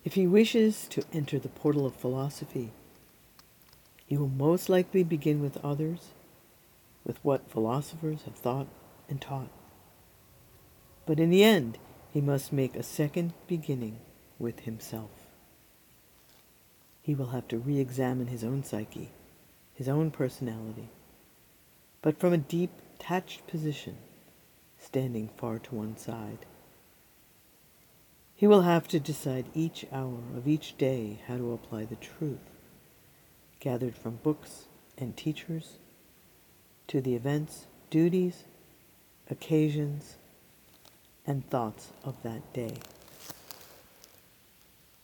If he wishes to enter the portal of philosophy, he will most likely begin with others, with what philosophers have thought and taught. But in the end, he must make a second beginning with himself. He will have to re-examine his own psyche, his own personality, but from a deep, detached position, standing far to one side. He will have to decide each hour of each day how to apply the truth gathered from books and teachers to the events, duties, occasions, and thoughts of that day.